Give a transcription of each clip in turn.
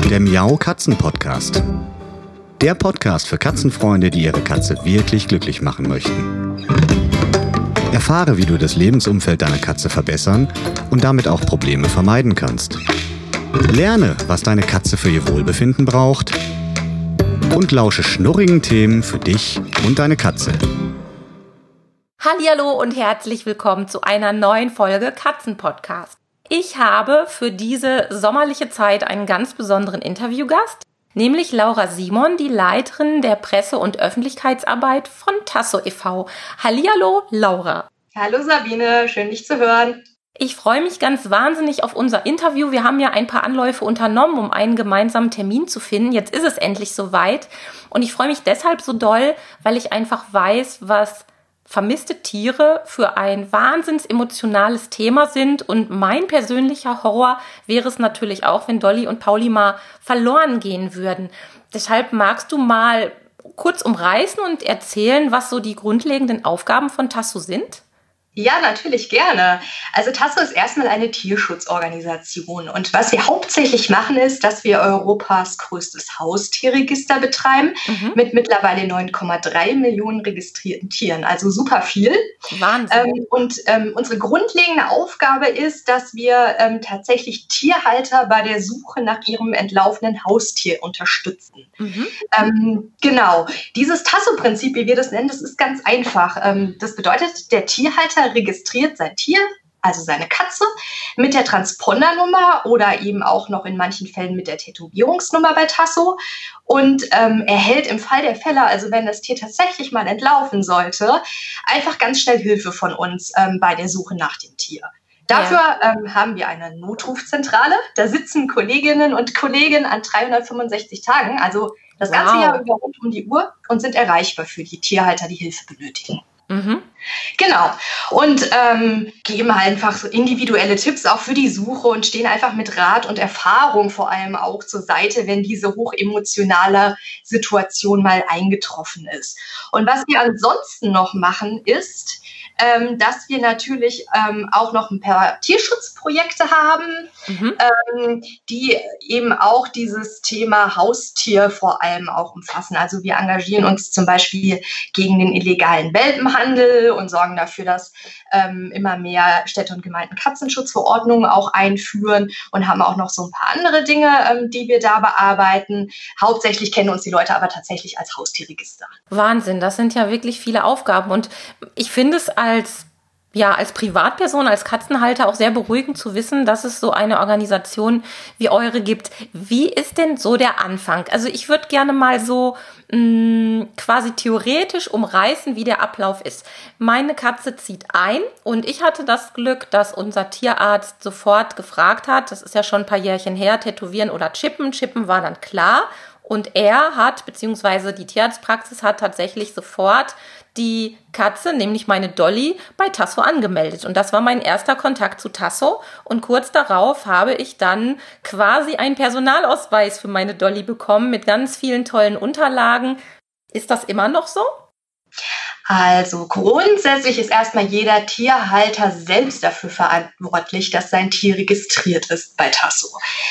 der Miau Katzen Podcast. Der Podcast für Katzenfreunde, die ihre Katze wirklich glücklich machen möchten. Erfahre, wie du das Lebensumfeld deiner Katze verbessern und damit auch Probleme vermeiden kannst. Lerne, was deine Katze für ihr Wohlbefinden braucht und lausche schnurrigen Themen für dich und deine Katze. Hallihallo und herzlich willkommen zu einer neuen Folge Katzenpodcast. Ich habe für diese sommerliche Zeit einen ganz besonderen Interviewgast, nämlich Laura Simon, die Leiterin der Presse- und Öffentlichkeitsarbeit von Tasso e.V. Hallihallo, Laura. Hallo Sabine, schön dich zu hören. Ich freue mich ganz wahnsinnig auf unser Interview. Wir haben ja ein paar Anläufe unternommen, um einen gemeinsamen Termin zu finden. Jetzt ist es endlich soweit. Und ich freue mich deshalb so doll, weil ich einfach weiß, was vermisste Tiere für ein wahnsinns emotionales Thema sind. Und mein persönlicher Horror wäre es natürlich auch, wenn Dolly und Pauli mal verloren gehen würden. Deshalb magst du mal kurz umreißen und erzählen, was so die grundlegenden Aufgaben von Tasso sind? Ja, natürlich gerne. Also Tasso ist erstmal eine Tierschutzorganisation und was wir hauptsächlich machen ist, dass wir Europas größtes Haustierregister betreiben mit mittlerweile 9,3 Millionen registrierten Tieren, also super viel. Wahnsinn. Unsere grundlegende Aufgabe ist, dass wir tatsächlich Tierhalter bei der Suche nach ihrem entlaufenen Haustier unterstützen. Genau, dieses Tasso-Prinzip, wie wir das nennen, das ist ganz einfach. Das bedeutet, der Tierhalter registriert sein Tier, also seine Katze, mit der Transpondernummer oder eben auch noch in manchen Fällen mit der Tätowierungsnummer bei Tasso und erhält im Fall der Fälle, also wenn das Tier tatsächlich mal entlaufen sollte, einfach ganz schnell Hilfe von uns bei der Suche nach dem Tier. Dafür haben wir eine Notrufzentrale. Da sitzen Kolleginnen und Kollegen an 365 Tagen, also das ganze Jahr über rund um die Uhr und sind erreichbar für die Tierhalter, die Hilfe benötigen. Genau. Und geben einfach so individuelle Tipps auch für die Suche und stehen einfach mit Rat und Erfahrung vor allem auch zur Seite, wenn diese hochemotionale Situation mal eingetroffen ist. Und was wir ansonsten noch machen, ist, dass wir natürlich auch noch ein paar Tierschutzprojekte haben, die eben auch dieses Thema Haustier vor allem auch umfassen. Also wir engagieren uns zum Beispiel gegen den illegalen Welpenhandel und sorgen dafür, dass immer mehr Städte und Gemeinden Katzenschutzverordnungen auch einführen und haben auch noch so ein paar andere Dinge, die wir da bearbeiten. Hauptsächlich kennen uns die Leute aber tatsächlich als Haustierregister. Wahnsinn, das sind ja wirklich viele Aufgaben und ich finde es als Privatperson, als Katzenhalter auch sehr beruhigend zu wissen, dass es so eine Organisation wie eure gibt. Wie ist denn so der Anfang? Also ich würde gerne mal so quasi theoretisch umreißen, wie der Ablauf ist. Meine Katze zieht ein und ich hatte das Glück, dass unser Tierarzt sofort gefragt hat, das ist ja schon ein paar Jährchen her, tätowieren oder chippen. Chippen war dann klar. Und er hat, beziehungsweise die Tierarztpraxis hat tatsächlich sofort die Katze, nämlich meine Dolly, bei Tasso angemeldet. Und das war mein erster Kontakt zu Tasso. Und kurz darauf habe ich dann quasi einen Personalausweis für meine Dolly bekommen mit ganz vielen tollen Unterlagen. Ist das immer noch so? Also grundsätzlich ist erstmal jeder Tierhalter selbst dafür verantwortlich, dass sein Tier registriert ist bei Tasso.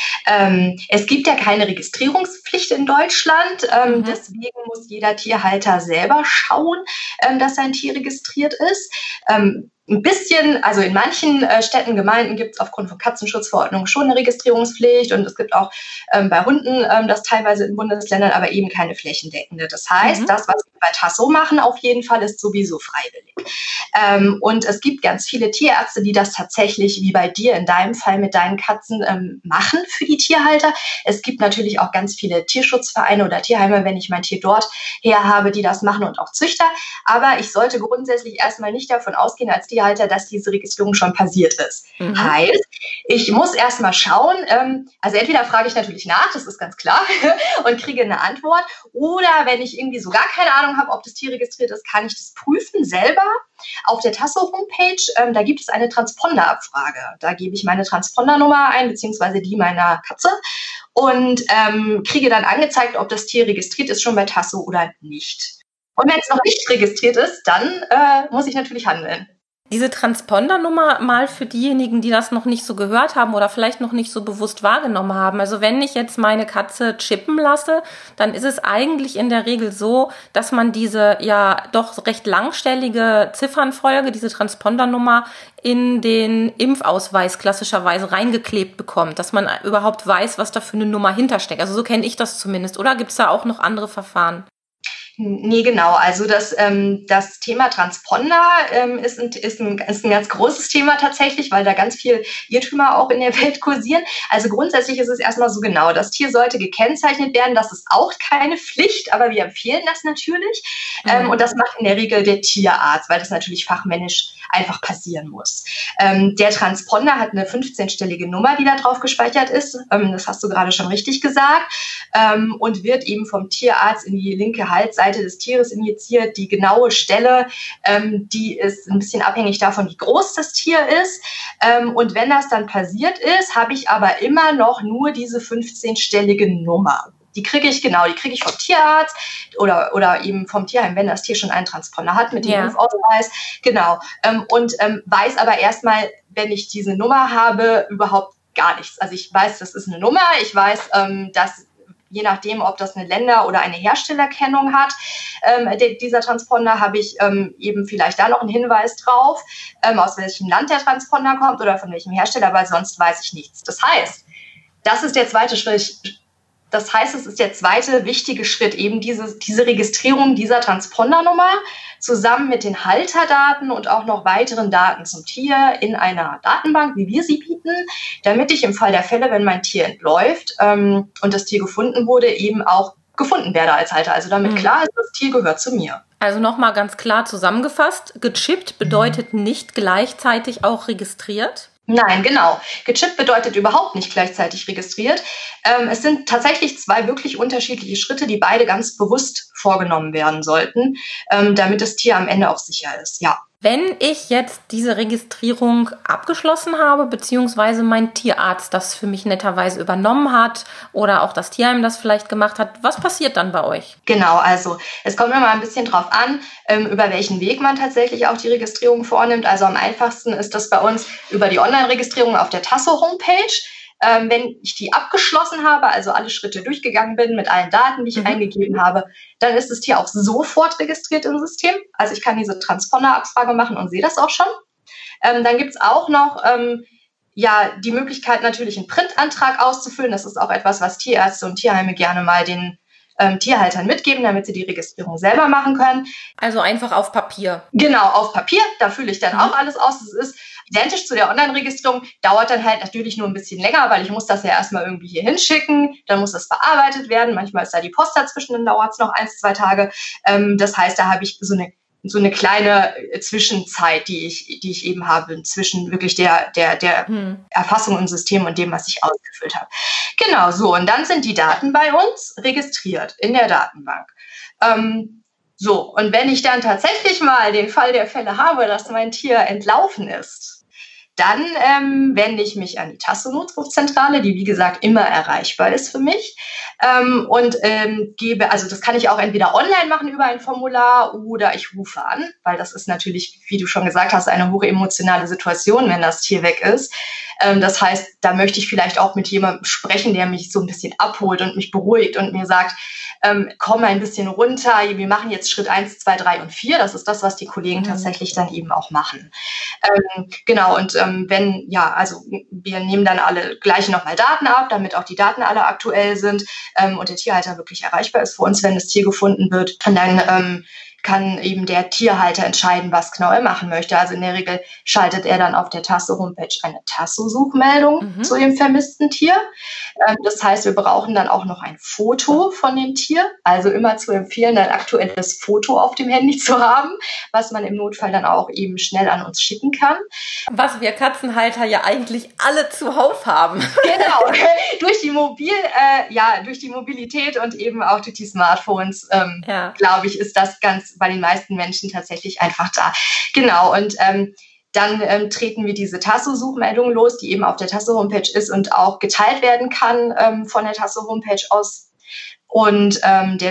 Es gibt ja keine Registrierungspflicht in Deutschland, deswegen muss jeder Tierhalter selber schauen, dass sein Tier registriert ist. Ein bisschen, also in manchen Städten, Gemeinden gibt es aufgrund von Katzenschutzverordnungen schon eine Registrierungspflicht und es gibt auch bei Hunden das teilweise in Bundesländern, aber eben keine flächendeckende. Das heißt, das, was wir bei Tasso machen, auf jeden Fall ist sowieso freiwillig. Und es gibt ganz viele Tierärzte, die das tatsächlich, wie bei dir in deinem Fall mit deinen Katzen, machen für die Tierhalter. Es gibt natürlich auch ganz viele Tierschutzvereine oder Tierheime, wenn ich mein Tier dort her habe, die das machen und auch Züchter. Aber ich sollte grundsätzlich erstmal nicht davon ausgehen als Tierhalter, dass diese Registrierung schon passiert ist. Heißt, ich muss erstmal schauen, also entweder frage ich natürlich nach, das ist ganz klar, und kriege eine Antwort. Oder wenn ich irgendwie so gar keine Ahnung habe, ob das Tier registriert ist, kann ich das prüfen selber. Auf der Tasso-Homepage, da gibt es eine Transponderabfrage. Da gebe ich meine Transpondernummer ein, beziehungsweise die meiner Katze und kriege dann angezeigt, ob das Tier registriert ist schon bei Tasso oder nicht. Und wenn es noch nicht registriert ist, dann muss ich natürlich handeln. Diese Transpondernummer mal für diejenigen, die das noch nicht so gehört haben oder vielleicht noch nicht so bewusst wahrgenommen haben. Also wenn ich jetzt meine Katze chippen lasse, dann ist es eigentlich in der Regel so, dass man diese ja doch recht langstellige Ziffernfolge, diese Transpondernummer, in den Impfausweis klassischerweise reingeklebt bekommt, dass man überhaupt weiß, was da für eine Nummer hintersteckt. Also so kenne ich das zumindest. Oder gibt es da auch noch andere Verfahren? Nee, genau. Also das Thema Transponder ist ein ganz großes Thema tatsächlich, weil da ganz viel Irrtümer auch in der Welt kursieren. Also grundsätzlich ist es erstmal so genau, das Tier sollte gekennzeichnet werden. Das ist auch keine Pflicht, aber wir empfehlen das natürlich. Und das macht in der Regel der Tierarzt, weil das natürlich fachmännisch einfach passieren muss. Der Transponder hat eine 15-stellige Nummer, die da drauf gespeichert ist. Das hast du gerade schon richtig gesagt. Und wird eben vom Tierarzt in die linke Halsseite des Tieres injiziert. Die genaue Stelle, die ist ein bisschen abhängig davon, wie groß das Tier ist. Und wenn das dann passiert ist, habe ich aber immer noch nur diese 15-stellige Nummer. Die kriege ich vom Tierarzt oder eben vom Tierheim, wenn das Tier schon einen Transponder hat mit dem Impfausweis. Genau. Und weiß aber erstmal, wenn ich diese Nummer habe, überhaupt gar nichts. Also ich weiß, das ist eine Nummer. Ich weiß, dass je nachdem, ob das eine Länder- oder eine Herstellerkennung hat, dieser Transponder, habe ich eben vielleicht da noch einen Hinweis drauf, aus welchem Land der Transponder kommt oder von welchem Hersteller, weil sonst weiß ich nichts. Das heißt, das ist der zweite Schritt. Das heißt, es ist der zweite wichtige Schritt, eben diese Registrierung dieser Transpondernummer zusammen mit den Halterdaten und auch noch weiteren Daten zum Tier in einer Datenbank, wie wir sie bieten, damit ich im Fall der Fälle, wenn mein Tier entläuft und das Tier gefunden wurde, eben auch gefunden werde als Halter. Also damit klar ist, das Tier gehört zu mir. Also nochmal ganz klar zusammengefasst, gechippt bedeutet nicht gleichzeitig auch registriert? Nein, genau. Gechippt bedeutet überhaupt nicht gleichzeitig registriert. Es sind tatsächlich zwei wirklich unterschiedliche Schritte, die beide ganz bewusst vorgenommen werden sollten, damit das Tier am Ende auch sicher ist. Ja. Wenn ich jetzt diese Registrierung abgeschlossen habe, beziehungsweise mein Tierarzt das für mich netterweise übernommen hat oder auch das Tierheim das vielleicht gemacht hat, was passiert dann bei euch? Genau, also es kommt immer ein bisschen drauf an, über welchen Weg man tatsächlich auch die Registrierung vornimmt. Also am einfachsten ist das bei uns über die Online-Registrierung auf der Tasso-Homepage. Wenn ich die abgeschlossen habe, also alle Schritte durchgegangen bin mit allen Daten, die ich eingegeben habe, dann ist das Tier auch sofort registriert im System. Also ich kann diese Transponder-Abfrage machen und sehe das auch schon. Dann gibt es auch noch die Möglichkeit, natürlich einen Printantrag auszufüllen. Das ist auch etwas, was Tierärzte und Tierheime gerne mal den Tierhaltern mitgeben, damit sie die Registrierung selber machen können. Also einfach auf Papier. Genau, auf Papier. Da fülle ich dann auch alles aus. Das ist identisch zu der Online-Registrierung, dauert dann halt natürlich nur ein bisschen länger, weil ich muss das ja erstmal irgendwie hier hinschicken, dann muss das bearbeitet werden. Manchmal ist da die Post dazwischen, dann dauert es noch 1-2 Tage. Das heißt, da habe ich so eine kleine Zwischenzeit, die ich eben habe, zwischen wirklich der Erfassung im System und dem, was ich ausgefüllt habe. Genau, so. Und dann sind die Daten bei uns registriert in der Datenbank. Und wenn ich dann tatsächlich mal den Fall der Fälle habe, dass mein Tier entlaufen ist, dann wende ich mich an die Tasso-Notrufzentrale, die wie gesagt immer erreichbar ist für mich und gebe, also das kann ich auch entweder online machen über ein Formular oder ich rufe an, weil das ist natürlich, wie du schon gesagt hast, eine hohe emotionale Situation, wenn das Tier weg ist. Das heißt, da möchte ich vielleicht auch mit jemandem sprechen, der mich so ein bisschen abholt und mich beruhigt und mir sagt, komm ein bisschen runter, wir machen jetzt Schritt 1, 2, 3 und 4. Das ist das, was die Kollegen tatsächlich dann eben auch machen. Genau, und wir nehmen dann alle gleich nochmal Daten ab, damit auch die Daten alle aktuell sind und der Tierhalter wirklich erreichbar ist für uns, wenn das Tier gefunden wird. Und dann kann eben der Tierhalter entscheiden, was genau er machen möchte. Also in der Regel schaltet er dann auf der Tasso-Homepage eine Tasso-Suchmeldung zu dem vermissten Tier. Das heißt, wir brauchen dann auch noch ein Foto von dem Tier. Also immer zu empfehlen, ein aktuelles Foto auf dem Handy zu haben, was man im Notfall dann auch eben schnell an uns schicken kann. Was wir Katzenhalter ja eigentlich alle zuhauf haben. Genau, durch die Mobilität und eben auch durch die Smartphones, glaube ich, ist das ganz bei den meisten Menschen tatsächlich einfach da. Genau, und dann treten wir diese Tasso-Suchmeldung los, die eben auf der Tasso-Homepage ist und auch geteilt werden kann von der Tasso-Homepage aus. Und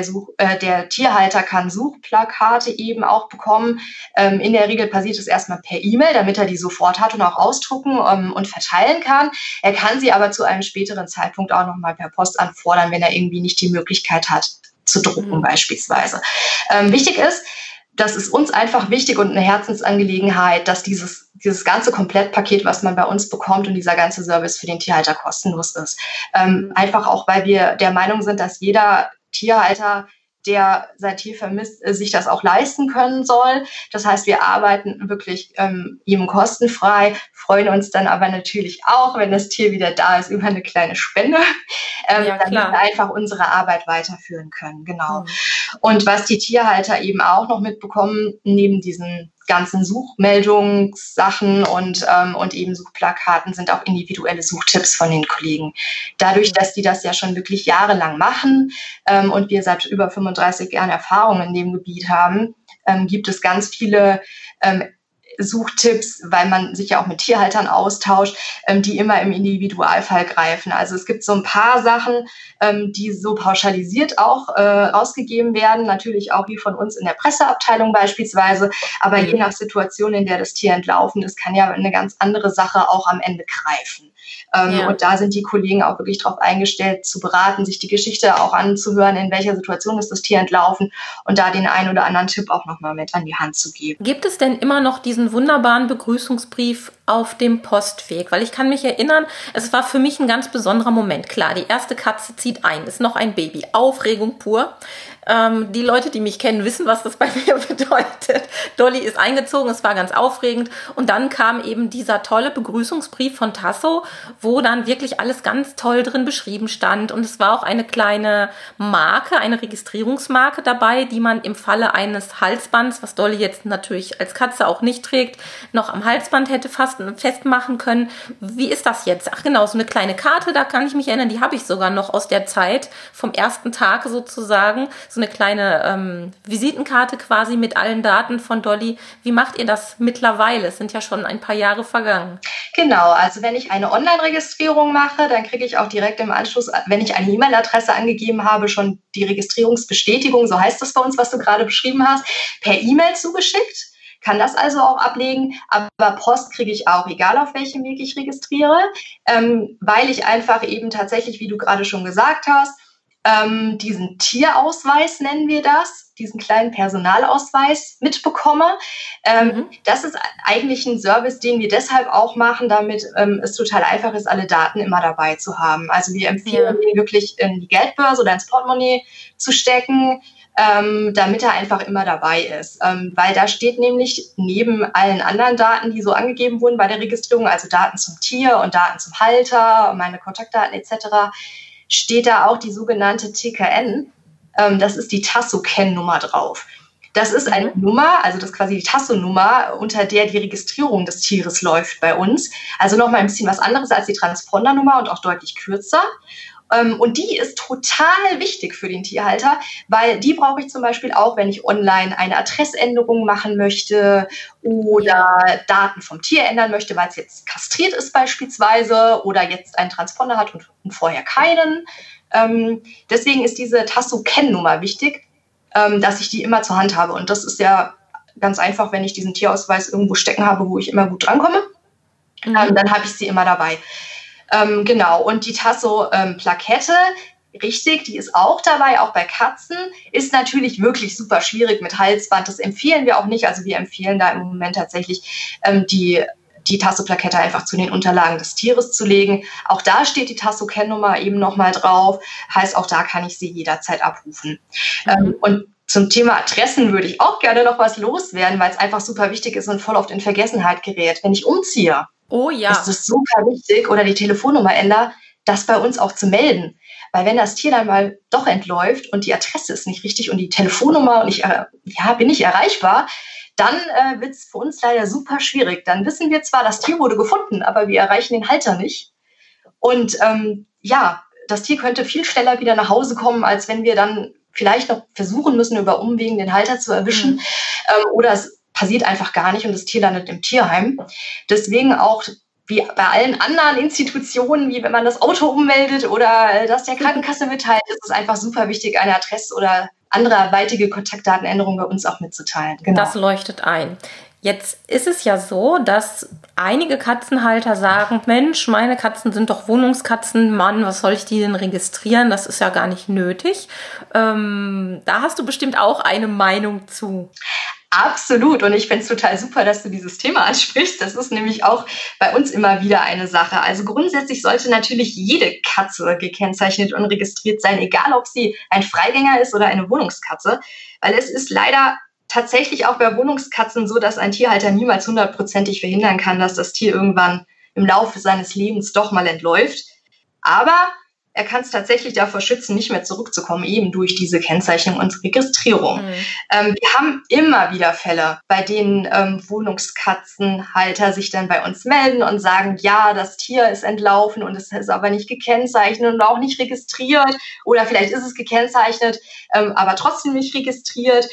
der Tierhalter kann Suchplakate eben auch bekommen. In der Regel passiert es erstmal per E-Mail, damit er die sofort hat und auch ausdrucken und verteilen kann. Er kann sie aber zu einem späteren Zeitpunkt auch nochmal per Post anfordern, wenn er irgendwie nicht die Möglichkeit hat, zu drucken beispielsweise. Wichtig ist, das ist uns einfach wichtig und eine Herzensangelegenheit, dass dieses ganze Komplettpaket, was man bei uns bekommt und dieser ganze Service für den Tierhalter kostenlos ist. Einfach auch, weil wir der Meinung sind, dass jeder Tierhalter, der sein Tier vermisst, sich das auch leisten können soll. Das heißt, wir arbeiten wirklich ihm kostenfrei, freuen uns dann aber natürlich auch, wenn das Tier wieder da ist, über eine kleine Spende, damit wir einfach unsere Arbeit weiterführen können. Genau. Und was die Tierhalter eben auch noch mitbekommen, neben diesen ganzen Suchmeldungssachen und eben Suchplakaten, sind auch individuelle Suchtipps von den Kollegen. Dadurch, dass die das ja schon wirklich jahrelang machen und wir seit über 35 Jahren Erfahrung in dem Gebiet haben, gibt es ganz viele Suchtipps, weil man sich ja auch mit Tierhaltern austauscht, die immer im Individualfall greifen. Also es gibt so ein paar Sachen, die so pauschalisiert auch rausgegeben werden, natürlich auch wie von uns in der Presseabteilung beispielsweise, aber je nach Situation, in der das Tier entlaufen ist, kann ja eine ganz andere Sache auch am Ende greifen. Und da sind die Kollegen auch wirklich darauf eingestellt, zu beraten, sich die Geschichte auch anzuhören, in welcher Situation ist das Tier entlaufen und da den einen oder anderen Tipp auch nochmal mit an die Hand zu geben. Gibt es denn immer noch diesen wunderbaren Begrüßungsbrief auf dem Postweg? Weil ich kann mich erinnern, es war für mich ein ganz besonderer Moment. Klar, die erste Katze zieht ein, ist noch ein Baby. Aufregung pur. Die Leute, die mich kennen, wissen, was das bei mir bedeutet. Dolly ist eingezogen, es war ganz aufregend. Und dann kam eben dieser tolle Begrüßungsbrief von Tasso, wo dann wirklich alles ganz toll drin beschrieben stand. Und es war auch eine kleine Marke, eine Registrierungsmarke dabei, die man im Falle eines Halsbands, was Dolly jetzt natürlich als Katze auch nicht trägt, noch am Halsband hätte festmachen können. Wie ist das jetzt? Ach genau, so eine kleine Karte, da kann ich mich erinnern, die habe ich sogar noch aus der Zeit, vom ersten Tag sozusagen. So eine kleine Visitenkarte quasi mit allen Daten von Dolly. Wie macht ihr das mittlerweile? Es sind ja schon ein paar Jahre vergangen. Genau, also wenn ich eine Online-Registrierung mache, dann kriege ich auch direkt im Anschluss, wenn ich eine E-Mail-Adresse angegeben habe, schon die Registrierungsbestätigung, so heißt das bei uns, was du gerade beschrieben hast, per E-Mail zugeschickt. Kann das also auch ablegen, aber Post kriege ich auch, egal auf welchem Weg ich registriere, weil ich einfach eben tatsächlich, wie du gerade schon gesagt hast, diesen Tierausweis nennen wir das, diesen kleinen Personalausweis mitbekomme. Das ist eigentlich ein Service, den wir deshalb auch machen, damit es total einfach ist, alle Daten immer dabei zu haben. Also wir empfehlen ihn wirklich in die Geldbörse oder ins Portemonnaie zu stecken, damit er einfach immer dabei ist. Weil da steht nämlich neben allen anderen Daten, die so angegeben wurden bei der Registrierung, also Daten zum Tier und Daten zum Halter, meine Kontaktdaten etc., steht da auch die sogenannte TKN. Das ist die Tasso-Kennnummer drauf. Das ist eine Nummer, also das ist quasi die Tasso-Nummer, unter der die Registrierung des Tieres läuft bei uns. Also nochmal ein bisschen was anderes als die Transpondernummer und auch deutlich kürzer. Und die ist total wichtig für den Tierhalter, weil die brauche ich zum Beispiel auch, wenn ich online eine Adressänderung machen möchte oder Daten vom Tier ändern möchte, weil es jetzt kastriert ist beispielsweise oder jetzt einen Transponder hat und vorher keinen. Deswegen ist diese Tasso-Kennnummer wichtig, dass ich die immer zur Hand habe. Und das ist ja ganz einfach, wenn ich diesen Tierausweis irgendwo stecken habe, wo ich immer gut drankomme, dann habe ich sie immer dabei. Genau, und die Tasso-Plakette, richtig, die ist auch dabei, auch bei Katzen, ist natürlich wirklich super schwierig mit Halsband, das empfehlen wir auch nicht, also wir empfehlen da im Moment tatsächlich die Tasso-Plakette einfach zu den Unterlagen des Tieres zu legen. Auch da steht die Tasso-Kennnummer eben nochmal drauf, heißt auch da kann ich sie jederzeit abrufen. Und zum Thema Adressen würde ich auch gerne noch was loswerden, weil es einfach super wichtig ist und voll oft in Vergessenheit gerät. Wenn ich umziehe, ist es super wichtig, oder die Telefonnummer ändere, das bei uns auch zu melden. Weil wenn das Tier dann mal doch entläuft und die Adresse ist nicht richtig und die Telefonnummer und ich bin nicht erreichbar, dann wird es für uns leider super schwierig. Dann wissen wir zwar, das Tier wurde gefunden, aber wir erreichen den Halter nicht. Und das Tier könnte viel schneller wieder nach Hause kommen, als wenn wir dann vielleicht noch versuchen müssen, über Umwegen den Halter zu erwischen. Oder es passiert einfach gar nicht und das Tier landet im Tierheim. Deswegen auch wie bei allen anderen Institutionen, wie wenn man das Auto ummeldet oder das der Krankenkasse mitteilt, ist es einfach super wichtig, eine Adresse oder anderweitige Kontaktdatenänderungen bei uns auch mitzuteilen. Genau. Das leuchtet ein. Jetzt ist es ja so, dass einige Katzenhalter sagen, Mensch, meine Katzen sind doch Wohnungskatzen, Mann, was soll ich die denn registrieren? Das ist ja gar nicht nötig. Da hast du bestimmt auch eine Meinung zu. Absolut. Und ich finde es total super, dass du dieses Thema ansprichst. Das ist nämlich auch bei uns immer wieder eine Sache. Also grundsätzlich sollte natürlich jede Katze gekennzeichnet und registriert sein, egal ob sie ein Freigänger ist oder eine Wohnungskatze. Weil es ist leider tatsächlich auch bei Wohnungskatzen so, dass ein Tierhalter niemals 100%ig verhindern kann, dass das Tier irgendwann im Laufe seines Lebens doch mal entläuft. Aber er kann es tatsächlich davor schützen, nicht mehr zurückzukommen, eben durch diese Kennzeichnung und Registrierung. Wir haben immer wieder Fälle, bei denen Wohnungskatzenhalter sich dann bei uns melden und sagen, ja, das Tier ist entlaufen und es ist aber nicht gekennzeichnet und auch nicht registriert. Oder vielleicht ist es gekennzeichnet, aber trotzdem nicht registriert.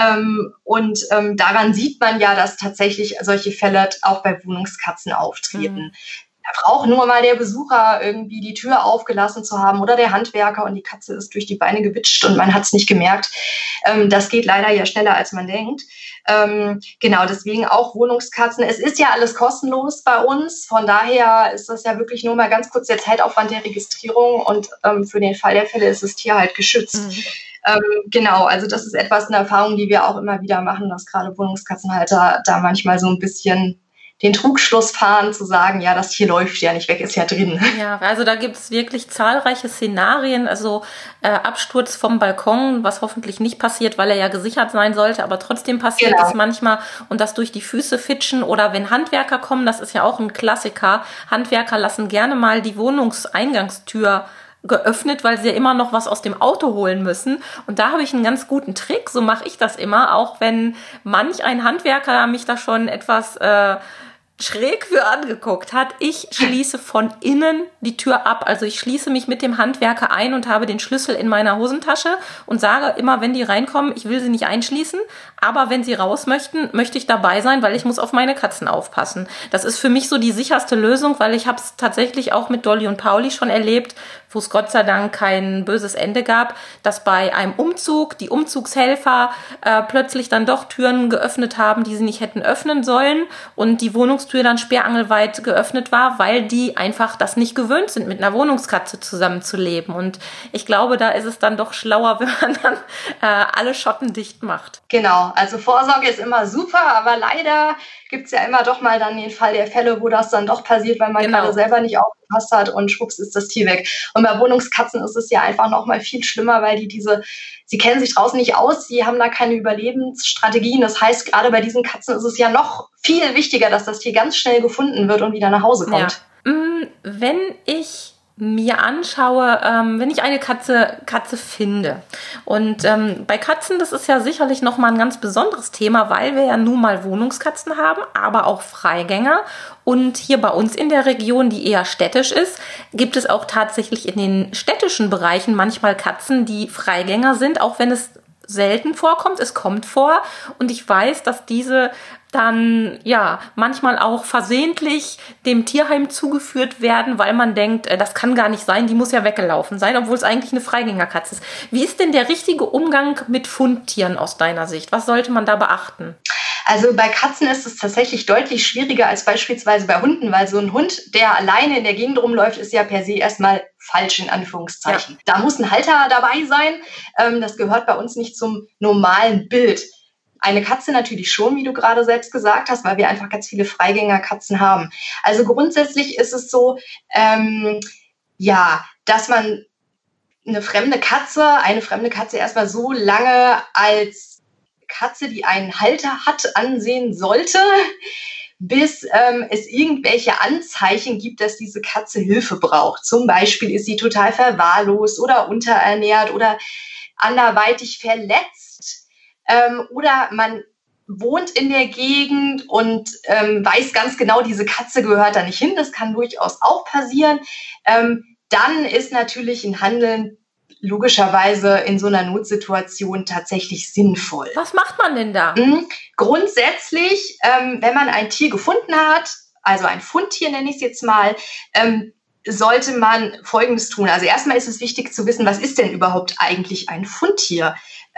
Daran sieht man ja, dass tatsächlich solche Fälle auch bei Wohnungskatzen auftreten. Da braucht nur mal der Besucher irgendwie die Tür aufgelassen zu haben oder der Handwerker und die Katze ist durch die Beine gewitscht und man hat es nicht gemerkt. Das geht leider ja schneller, als man denkt. Genau, deswegen auch Wohnungskatzen. Es ist ja alles kostenlos bei uns. Von daher ist das ja wirklich nur mal ganz kurz der Zeitaufwand der Registrierung und für den Fall der Fälle ist das Tier halt geschützt. Genau, also das ist etwas, eine Erfahrung, die wir auch immer wieder machen, dass gerade Wohnungskatzenhalter da manchmal so ein bisschen den Trugschluss fahren, zu sagen, ja, das Tier läuft ja nicht weg, ist ja drin. Ja, also da gibt es wirklich zahlreiche Szenarien, also Absturz vom Balkon, was hoffentlich nicht passiert, weil er ja gesichert sein sollte, aber trotzdem passiert es manchmal und das durch die Füße fitschen oder wenn Handwerker kommen, das ist ja auch ein Klassiker, Handwerker lassen gerne mal die Wohnungseingangstür geöffnet, weil sie ja immer noch was aus dem Auto holen müssen. Und da habe ich einen ganz guten Trick, so mache ich das immer, auch wenn manch ein Handwerker mich da schon etwas schräg für angeguckt hat. Ich schließe von innen die Tür ab. Also ich schließe mich mit dem Handwerker ein und habe den Schlüssel in meiner Hosentasche und sage immer, wenn die reinkommen, ich will sie nicht einschließen, aber wenn sie raus möchten, möchte ich dabei sein, weil ich muss auf meine Katzen aufpassen. Das ist für mich so die sicherste Lösung, weil ich habe es tatsächlich auch mit Dolly und Pauli schon erlebt, wo es Gott sei Dank kein böses Ende gab, dass bei einem Umzug die Umzugshelfer plötzlich dann doch Türen geöffnet haben, die sie nicht hätten öffnen sollen und die Wohnungstür dann sperrangelweit geöffnet war, weil die einfach das nicht gewöhnt sind, mit einer Wohnungskatze zusammenzuleben. Und ich glaube, da ist es dann doch schlauer, wenn man dann alle Schotten dicht macht. Genau, also Vorsorge ist immer super, aber leider gibt es ja immer doch mal dann den Fall der Fälle, wo das dann doch passiert, weil man gerade selber nicht aufgepasst hat und schwupps ist das Tier weg. Und bei Wohnungskatzen ist es ja einfach noch mal viel schlimmer, weil sie kennen sich draußen nicht aus, sie haben da keine Überlebensstrategien. Das heißt, gerade bei diesen Katzen ist es ja noch viel wichtiger, dass das Tier ganz schnell gefunden wird und wieder nach Hause kommt. Ja. Wenn ich mir anschaue, wenn ich eine Katze finde. Und bei Katzen, das ist ja sicherlich nochmal ein ganz besonderes Thema, weil wir ja nun mal Wohnungskatzen haben, aber auch Freigänger. Und hier bei uns in der Region, die eher städtisch ist, gibt es auch tatsächlich in den städtischen Bereichen manchmal Katzen, die Freigänger sind, auch wenn es selten vorkommt. Es kommt vor. Und ich weiß, dass diese dann ja manchmal auch versehentlich dem Tierheim zugeführt werden, weil man denkt, das kann gar nicht sein, die muss ja weggelaufen sein, obwohl es eigentlich eine Freigängerkatze ist. Wie ist denn der richtige Umgang mit Fundtieren aus deiner Sicht? Was sollte man da beachten? Also bei Katzen ist es tatsächlich deutlich schwieriger als beispielsweise bei Hunden, weil so ein Hund, der alleine in der Gegend rumläuft, ist ja per se erstmal falsch in Anführungszeichen. Ja. Da muss ein Halter dabei sein. Das gehört bei uns nicht zum normalen Bild. Eine Katze natürlich schon, wie du gerade selbst gesagt hast, weil wir einfach ganz viele Freigängerkatzen haben. Also grundsätzlich ist es so, dass man eine fremde Katze erstmal so lange als Katze, die einen Halter hat, ansehen sollte, bis es irgendwelche Anzeichen gibt, dass diese Katze Hilfe braucht. Zum Beispiel ist sie total verwahrlost oder unterernährt oder anderweitig verletzt. Oder man wohnt in der Gegend und weiß ganz genau, diese Katze gehört da nicht hin. Das kann durchaus auch passieren. Dann ist natürlich ein Handeln logischerweise in so einer Notsituation tatsächlich sinnvoll. Was macht man denn da? Grundsätzlich, wenn man ein Tier gefunden hat, also ein Fundtier nenne ich es jetzt mal, sollte man Folgendes tun. Also erstmal ist es wichtig zu wissen, was ist denn überhaupt eigentlich ein Fundtier?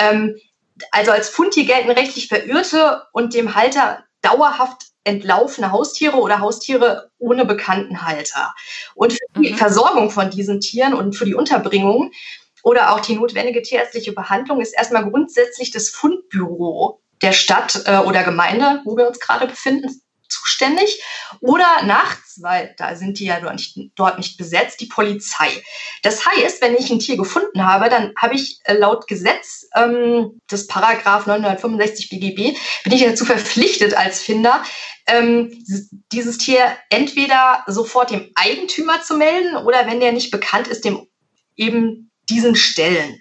Also als Fundtier gelten rechtlich verirrte und dem Halter dauerhaft entlaufene Haustiere oder Haustiere ohne bekannten Halter. Und für die Versorgung von diesen Tieren und für die Unterbringung oder auch die notwendige tierärztliche Behandlung ist erstmal grundsätzlich das Fundbüro der Stadt oder Gemeinde, wo wir uns gerade befinden, zuständig. Oder nachts, weil da sind die ja dort nicht besetzt, die Polizei. Das heißt, wenn ich ein Tier gefunden habe, dann habe ich laut Gesetz des Paragraph 965 BGB, bin ich dazu verpflichtet als Finder, dieses Tier entweder sofort dem Eigentümer zu melden oder, wenn der nicht bekannt ist, dem eben diesen stellen.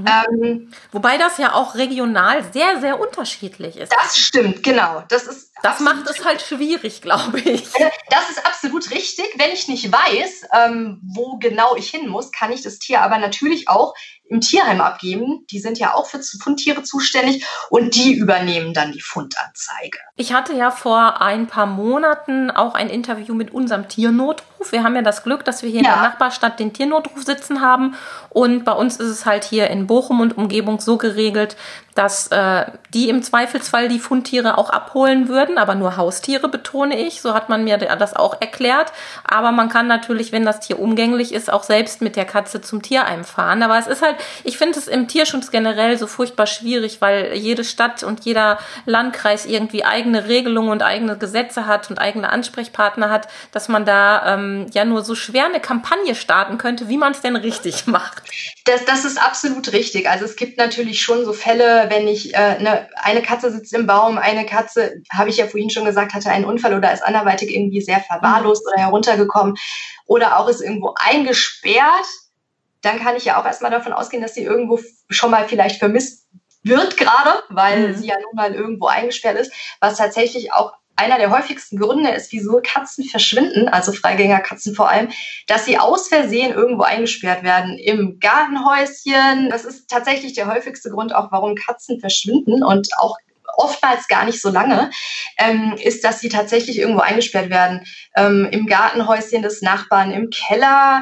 Wobei das ja auch regional sehr, sehr unterschiedlich ist. Das stimmt, genau. Das macht es halt schwierig, glaube ich. Das ist absolut richtig. Wenn ich nicht weiß, wo genau ich hin muss, kann ich das Tier aber natürlich auch im Tierheim abgeben. Die sind ja auch für Fundtiere zuständig und die übernehmen dann die Fundanzeige. Ich hatte ja vor ein paar Monaten auch ein Interview mit unserem Tiernotruf. Wir haben ja das Glück, dass wir hier in der Nachbarstadt den Tiernotruf sitzen haben. Und bei uns ist es halt hier in Bochum und Umgebung so geregelt, dass die im Zweifelsfall die Fundtiere auch abholen würden, aber nur Haustiere, betone ich. So hat man mir das auch erklärt. Aber man kann natürlich, wenn das Tier umgänglich ist, auch selbst mit der Katze zum Tierheim fahren. Aber es ist halt, ich finde es im Tierschutz generell so furchtbar schwierig, weil jede Stadt und jeder Landkreis irgendwie eigene Regelungen und eigene Gesetze hat und eigene Ansprechpartner hat, dass man da ja nur so schwer eine Kampagne starten könnte, wie man es denn richtig macht. Das ist absolut richtig. Also es gibt natürlich schon so Fälle, wenn ich eine Katze sitzt im Baum, eine Katze, habe ich ja vorhin schon gesagt, hatte einen Unfall oder ist anderweitig irgendwie sehr verwahrlost oder heruntergekommen oder auch ist irgendwo eingesperrt, dann kann ich ja auch erstmal davon ausgehen, dass sie irgendwo schon mal vielleicht vermisst wird gerade, weil sie ja nun mal irgendwo eingesperrt ist, was tatsächlich auch einer der häufigsten Gründe ist, wieso Katzen verschwinden, also Freigängerkatzen vor allem, dass sie aus Versehen irgendwo eingesperrt werden im Gartenhäuschen. Das ist tatsächlich der häufigste Grund auch, warum Katzen verschwinden und auch oftmals gar nicht so lange, ist, dass sie tatsächlich irgendwo eingesperrt werden. Im Gartenhäuschen des Nachbarn, im Keller,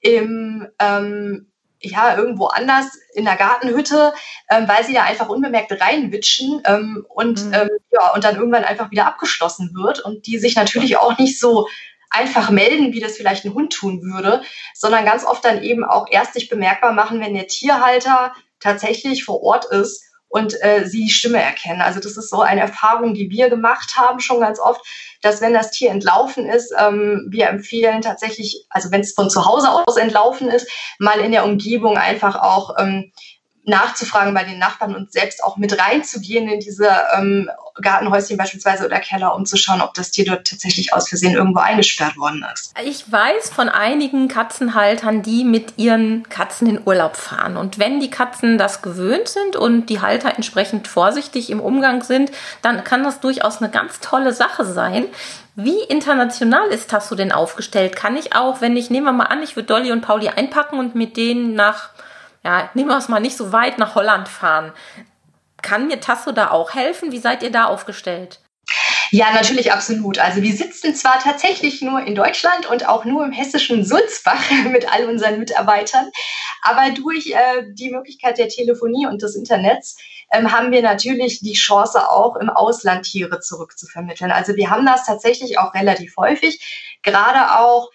irgendwo anders in der Gartenhütte, weil sie da einfach unbemerkt reinwitschen und dann irgendwann einfach wieder abgeschlossen wird und die sich natürlich auch nicht so einfach melden, wie das vielleicht ein Hund tun würde, sondern ganz oft dann eben auch erst sich bemerkbar machen, wenn der Tierhalter tatsächlich vor Ort ist und sie die Stimme erkennen. Also das ist so eine Erfahrung, die wir gemacht haben schon ganz oft, dass wenn das Tier entlaufen ist, wir empfehlen tatsächlich, also wenn es von zu Hause aus entlaufen ist, mal in der Umgebung einfach auch nachzufragen bei den Nachbarn und selbst auch mit reinzugehen in diese Gartenhäuschen beispielsweise oder Keller, um zu schauen, ob das Tier dort tatsächlich aus Versehen irgendwo eingesperrt worden ist. Ich weiß von einigen Katzenhaltern, die mit ihren Katzen in Urlaub fahren. Und wenn die Katzen das gewöhnt sind und die Halter entsprechend vorsichtig im Umgang sind, dann kann das durchaus eine ganz tolle Sache sein. Wie international ist Tasso denn aufgestellt? Kann ich auch, nehmen wir mal an, ich würde Dolly und Pauli einpacken und mit denen nehmen wir es mal nicht so weit, nach Holland fahren. Kann mir Tasso da auch helfen? Wie seid ihr da aufgestellt? Ja, natürlich, absolut. Also wir sitzen zwar tatsächlich nur in Deutschland und auch nur im hessischen Sulzbach mit all unseren Mitarbeitern, aber durch die Möglichkeit der Telefonie und des Internets haben wir natürlich die Chance, auch im Ausland Tiere zurückzuvermitteln. Also wir haben das tatsächlich auch relativ häufig, gerade auch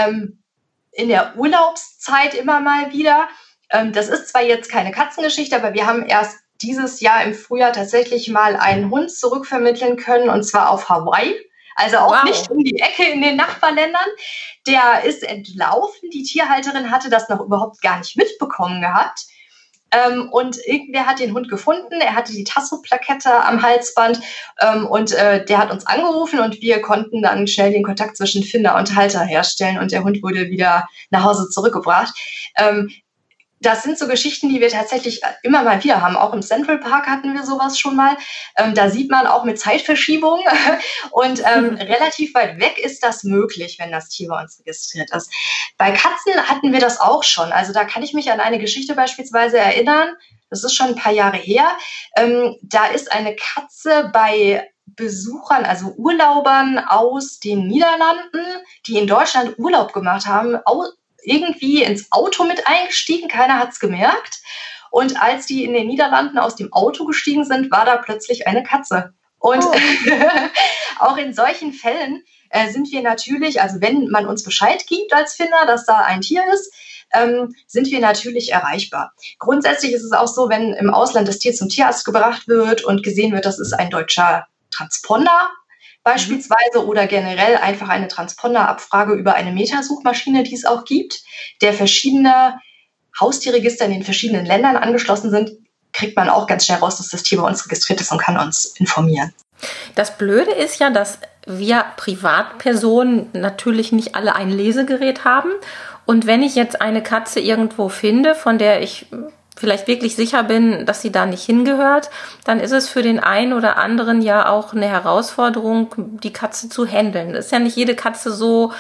in der Urlaubszeit immer mal wieder. Das ist zwar jetzt keine Katzengeschichte, aber wir haben erst dieses Jahr im Frühjahr tatsächlich mal einen Hund zurückvermitteln können, und zwar auf Hawaii. Also auch nicht um die Ecke in den Nachbarländern. Der ist entlaufen. Die Tierhalterin hatte das noch überhaupt gar nicht mitbekommen gehabt. Und irgendwer hat den Hund gefunden. Er hatte die Tasso-Plakette am Halsband und der hat uns angerufen und wir konnten dann schnell den Kontakt zwischen Finder und Halter herstellen und der Hund wurde wieder nach Hause zurückgebracht. Das sind so Geschichten, die wir tatsächlich immer mal wieder haben. Auch im Central Park hatten wir sowas schon mal. Da sieht man auch mit Zeitverschiebung. Und relativ weit weg ist das möglich, wenn das Tier bei uns registriert ist. Bei Katzen hatten wir das auch schon. Also da kann ich mich an eine Geschichte beispielsweise erinnern. Das ist schon ein paar Jahre her. Da ist eine Katze bei Besuchern, also Urlaubern aus den Niederlanden, die in Deutschland Urlaub gemacht haben, irgendwie ins Auto mit eingestiegen. Keiner hat es gemerkt. Und als die in den Niederlanden aus dem Auto gestiegen sind, war da plötzlich eine Katze. Und auch in solchen Fällen sind wir natürlich, also wenn man uns Bescheid gibt als Finder, dass da ein Tier ist, sind wir natürlich erreichbar. Grundsätzlich ist es auch so, wenn im Ausland das Tier zum Tierarzt gebracht wird und gesehen wird, das ist ein deutscher Transponder beispielsweise oder generell einfach eine Transponderabfrage über eine Metasuchmaschine, die es auch gibt, der verschiedene Haustierregister in den verschiedenen Ländern angeschlossen sind, kriegt man auch ganz schnell raus, dass das Tier bei uns registriert ist und kann uns informieren. Das Blöde ist ja, dass wir Privatpersonen natürlich nicht alle ein Lesegerät haben. Und wenn ich jetzt eine Katze irgendwo finde, von der ich vielleicht wirklich sicher bin, dass sie da nicht hingehört, dann ist es für den einen oder anderen ja auch eine Herausforderung, die Katze zu handeln. Es ist ja nicht jede Katze so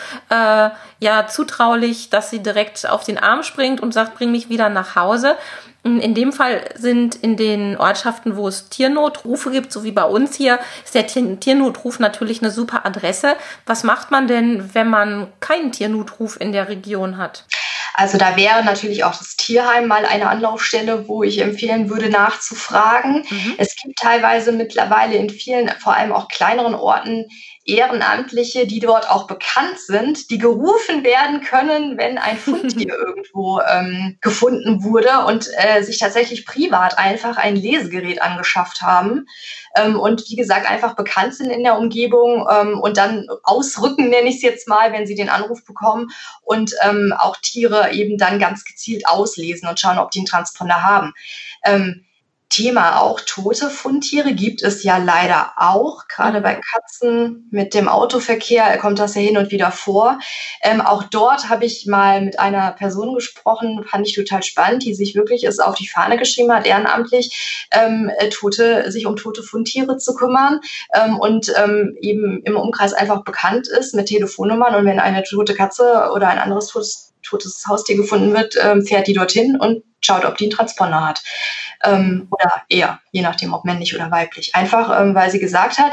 zutraulich, dass sie direkt auf den Arm springt und sagt, bring mich wieder nach Hause. In dem Fall sind in den Ortschaften, wo es Tiernotrufe gibt, so wie bei uns hier, ist der Tiernotruf natürlich eine super Adresse. Was macht man denn, wenn man keinen Tiernotruf in der Region hat? Also da wäre natürlich auch das Tierheim mal eine Anlaufstelle, wo ich empfehlen würde, nachzufragen. Es gibt teilweise mittlerweile in vielen, vor allem auch kleineren Orten, Ehrenamtliche, die dort auch bekannt sind, die gerufen werden können, wenn ein Fundtier irgendwo gefunden wurde und sich tatsächlich privat einfach ein Lesegerät angeschafft haben und wie gesagt einfach bekannt sind in der Umgebung und dann ausrücken, nenne ich es jetzt mal, wenn sie den Anruf bekommen und auch Tiere eben dann ganz gezielt auslesen und schauen, ob die einen Transponder haben. Thema auch tote Fundtiere gibt es ja leider auch, gerade bei Katzen mit dem Autoverkehr kommt das ja hin und wieder vor. Auch dort habe ich mal mit einer Person gesprochen, fand ich total spannend, die sich wirklich es auf die Fahne geschrieben hat, ehrenamtlich sich um tote Fundtiere zu kümmern und eben im Umkreis einfach bekannt ist mit Telefonnummern und wenn eine tote Katze oder ein anderes totes Haustier gefunden wird, fährt die dorthin und schaut, ob die einen Transponder hat. Oder eher, je nachdem, ob männlich oder weiblich. Einfach, weil sie gesagt hat,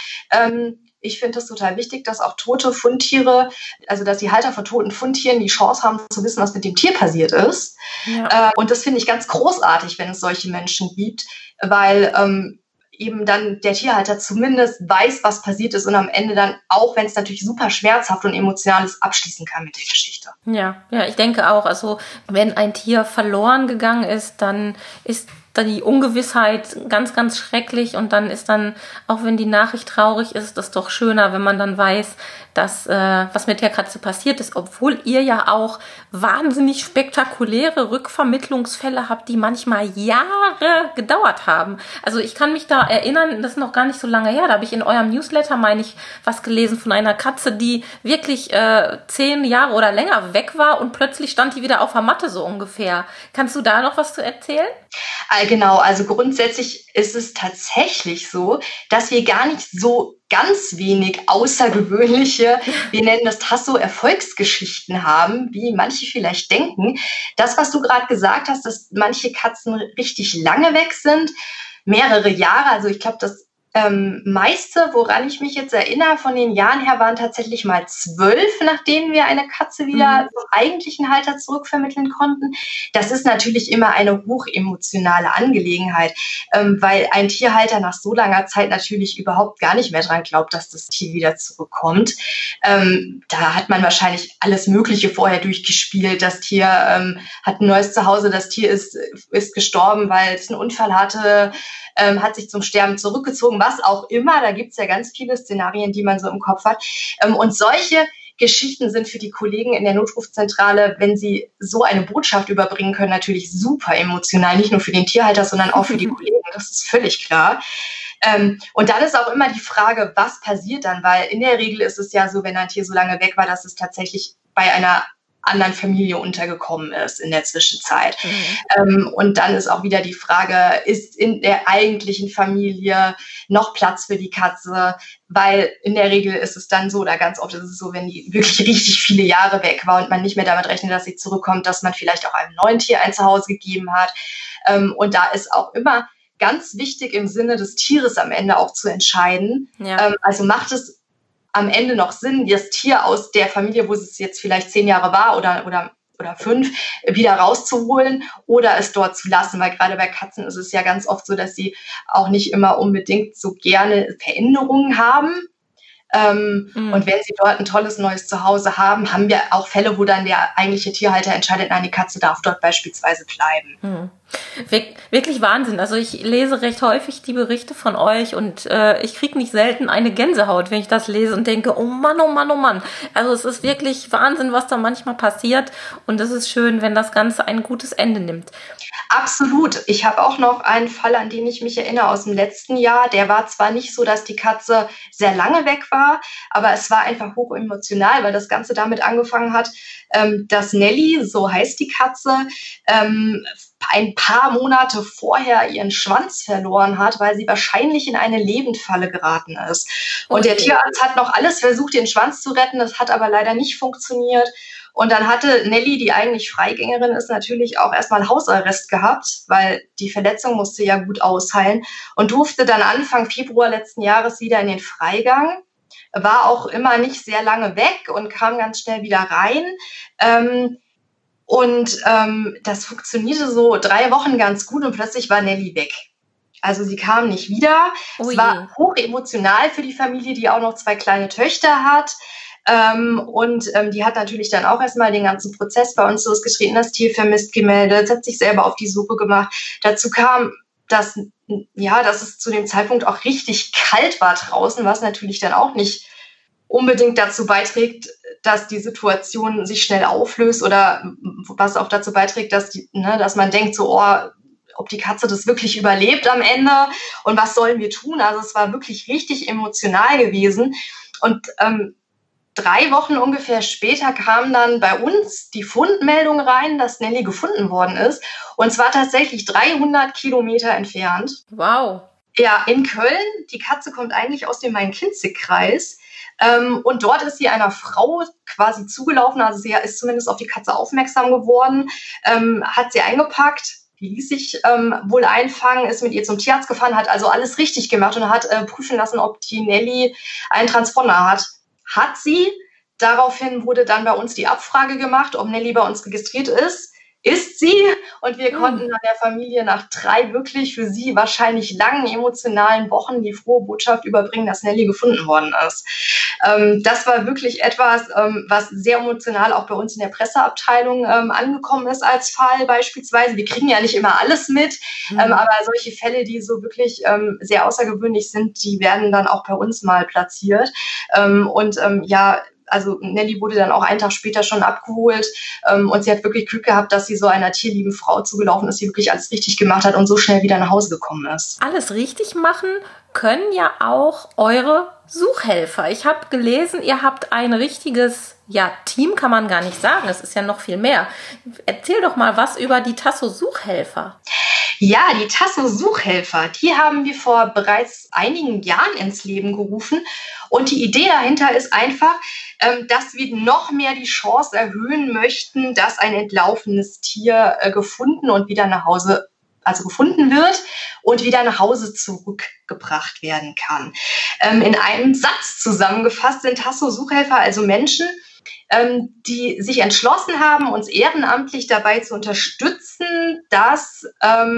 ich finde es total wichtig, dass auch tote Fundtiere, also dass die Halter von toten Fundtieren die Chance haben zu wissen, was mit dem Tier passiert ist. Ja. Und das finde ich ganz großartig, wenn es solche Menschen gibt, weil eben dann der Tierhalter zumindest weiß, was passiert ist und am Ende dann, auch wenn es natürlich super schmerzhaft und emotional ist, abschließen kann mit der Geschichte. Ja, ich denke auch, also wenn ein Tier verloren gegangen ist, dann ist dann die Ungewissheit ganz, ganz schrecklich und dann ist dann, auch wenn die Nachricht traurig ist, das doch schöner, wenn man dann weiß, dass was mit der Katze passiert ist, obwohl ihr ja auch wahnsinnig spektakuläre Rückvermittlungsfälle habt, die manchmal Jahre gedauert haben. Also ich kann mich da erinnern, das ist noch gar nicht so lange her, da habe ich in eurem Newsletter, meine ich, was gelesen von einer Katze, die wirklich 10 Jahre oder länger weg war und plötzlich stand die wieder auf der Matte so ungefähr. Kannst du da noch was zu erzählen? Genau, also grundsätzlich ist es tatsächlich so, dass wir gar nicht so ganz wenig außergewöhnliche, wir nennen das Tasso-Erfolgsgeschichten haben, wie manche vielleicht denken. Das, was du gerade gesagt hast, dass manche Katzen richtig lange weg sind, mehrere Jahre, also ich glaube, das meiste, woran ich mich jetzt erinnere, von den Jahren her, waren tatsächlich mal 12, nach denen wir eine Katze wieder zum eigentlichen Halter zurückvermitteln konnten. Das ist natürlich immer eine hochemotionale Angelegenheit, weil ein Tierhalter nach so langer Zeit natürlich überhaupt gar nicht mehr dran glaubt, dass das Tier wieder zurückkommt. Da hat man wahrscheinlich alles Mögliche vorher durchgespielt. Das Tier hat ein neues Zuhause, das Tier ist gestorben, weil es einen Unfall hatte, hat sich zum Sterben zurückgezogen, was auch immer. Da gibt's ja ganz viele Szenarien, die man so im Kopf hat. Und solche Geschichten sind für die Kollegen in der Notrufzentrale, wenn sie so eine Botschaft überbringen können, natürlich super emotional. Nicht nur für den Tierhalter, sondern auch für die Kollegen. Das ist völlig klar. Und dann ist auch immer die Frage, was passiert dann? Weil in der Regel ist es ja so, wenn ein Tier so lange weg war, dass es tatsächlich bei einer anderen Familie untergekommen ist in der Zwischenzeit. Und dann ist auch wieder die Frage, ist in der eigentlichen Familie noch Platz für die Katze? Weil in der Regel ist es dann so, oder ganz oft ist es so, wenn die wirklich richtig viele Jahre weg war und man nicht mehr damit rechnet, dass sie zurückkommt, dass man vielleicht auch einem neuen Tier ein Zuhause gegeben hat. Und da ist auch immer ganz wichtig im Sinne des Tieres am Ende auch zu entscheiden. Ja. Also macht es am Ende noch Sinn, das Tier aus der Familie, wo es jetzt vielleicht 10 Jahre war oder 5, wieder rauszuholen oder es dort zu lassen, weil gerade bei Katzen ist es ja ganz oft so, dass sie auch nicht immer unbedingt so gerne Veränderungen haben. Und wenn sie dort ein tolles neues Zuhause haben, haben wir auch Fälle, wo dann der eigentliche Tierhalter entscheidet, nein, die Katze darf dort beispielsweise bleiben. Wirklich Wahnsinn. Also ich lese recht häufig die Berichte von euch und ich kriege nicht selten eine Gänsehaut, wenn ich das lese und denke, oh Mann, oh Mann, oh Mann. Also es ist wirklich Wahnsinn, was da manchmal passiert und es ist schön, wenn das Ganze ein gutes Ende nimmt. Absolut. Ich habe auch noch einen Fall, an den ich mich erinnere aus dem letzten Jahr. Der war zwar nicht so, dass die Katze sehr lange weg war, aber es war einfach hoch emotional, weil das Ganze damit angefangen hat, dass Nelly, so heißt die Katze, ein paar Monate vorher ihren Schwanz verloren hat, weil sie wahrscheinlich in eine Lebendfalle geraten ist. Und der Tierarzt hat noch alles versucht, den Schwanz zu retten. Das hat aber leider nicht funktioniert. Und dann hatte Nelly, die eigentlich Freigängerin ist, natürlich auch erstmal Hausarrest gehabt, weil die Verletzung musste ja gut ausheilen und durfte dann Anfang Februar letzten Jahres wieder in den Freigang. War auch immer nicht sehr lange weg und kam ganz schnell wieder rein. Das funktionierte so 3 Wochen ganz gut und plötzlich war Nelly weg. Also sie kam nicht wieder. Es war hoch emotional für die Familie, die auch noch 2 kleine Töchter hat. Die hat natürlich dann auch erstmal den ganzen Prozess bei uns losgetreten, das Tier vermisst gemeldet, hat sich selber auf die Suche gemacht. Dazu kam, dass es zu dem Zeitpunkt auch richtig kalt war draußen, was natürlich dann auch nicht unbedingt dazu beiträgt, dass die Situation sich schnell auflöst oder was auch dazu beiträgt, dass man denkt, so, ob die Katze das wirklich überlebt am Ende und was sollen wir tun? Also es war wirklich richtig emotional gewesen. Und 3 Wochen ungefähr später kam dann bei uns die Fundmeldung rein, dass Nelly gefunden worden ist. Und zwar tatsächlich 300 Kilometer entfernt. Wow. Ja, in Köln. Die Katze kommt eigentlich aus dem Main-Kinzig-Kreis. Und dort ist sie einer Frau quasi zugelaufen. Also sie ist zumindest auf die Katze aufmerksam geworden, hat sie eingepackt. Die ließ sich wohl einfangen, ist mit ihr zum Tierarzt gefahren, hat also alles richtig gemacht und hat prüfen lassen, ob die Nelly einen Transponder hat. Hat sie. Daraufhin wurde dann bei uns die Abfrage gemacht, ob Nelly bei uns registriert ist. Ist sie. Und wir konnten dann der Familie nach 3 wirklich für sie wahrscheinlich langen emotionalen Wochen die frohe Botschaft überbringen, dass Nelly gefunden worden ist. Das war wirklich etwas, was sehr emotional auch bei uns in der Presseabteilung angekommen ist als Fall beispielsweise. Wir kriegen ja nicht immer alles mit, aber solche Fälle, die so wirklich sehr außergewöhnlich sind, die werden dann auch bei uns mal platziert. Also Nelly wurde dann auch einen Tag später schon abgeholt und sie hat wirklich Glück gehabt, dass sie so einer tierlieben Frau zugelaufen ist, die wirklich alles richtig gemacht hat und so schnell wieder nach Hause gekommen ist. Alles richtig machen können ja auch eure Suchhelfer. Ich habe gelesen, ihr habt ein richtiges Team, kann man gar nicht sagen. Es ist ja noch viel mehr. Erzähl doch mal was über die Tasso-Suchhelfer. Ja, die Tasso-Suchhelfer, die haben wir vor bereits einigen Jahren ins Leben gerufen. Und die Idee dahinter ist einfach, dass wir noch mehr die Chance erhöhen möchten, dass ein entlaufenes Tier gefunden und wieder nach Hause, also gefunden wird und wieder nach Hause zurückgebracht werden kann. In einem Satz zusammengefasst sind Tasso-Suchhelfer also Menschen, die sich entschlossen haben, uns ehrenamtlich dabei zu unterstützen, dass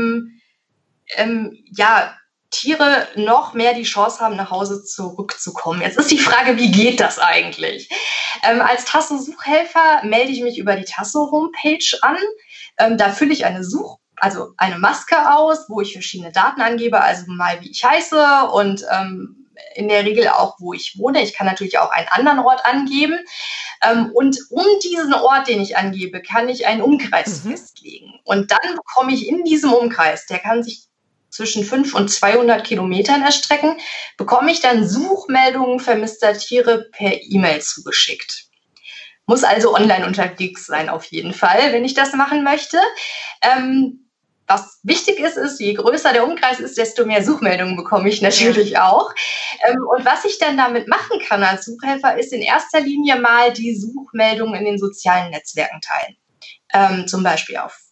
Tiere noch mehr die Chance haben, nach Hause zurückzukommen. Jetzt ist die Frage, wie geht das eigentlich? Als Tasso-Suchhelfer melde ich mich über die Tasso-Homepage an. Da fülle ich eine Maske aus, wo ich verschiedene Daten angebe, also mal wie ich heiße und in der Regel auch, wo ich wohne. Ich kann natürlich auch einen anderen Ort angeben. Und um diesen Ort, den ich angebe, kann ich einen Umkreis festlegen. Und dann bekomme ich in diesem Umkreis, der kann sich zwischen 5 und 200 Kilometern erstrecken, bekomme ich dann Suchmeldungen vermisster Tiere per E-Mail zugeschickt. Muss also online unterwegs sein auf jeden Fall, wenn ich das machen möchte. Was wichtig ist, je größer der Umkreis ist, desto mehr Suchmeldungen bekomme ich natürlich auch. Und was ich dann damit machen kann als Suchhelfer, ist in erster Linie mal die Suchmeldungen in den sozialen Netzwerken teilen. Zum Beispiel auf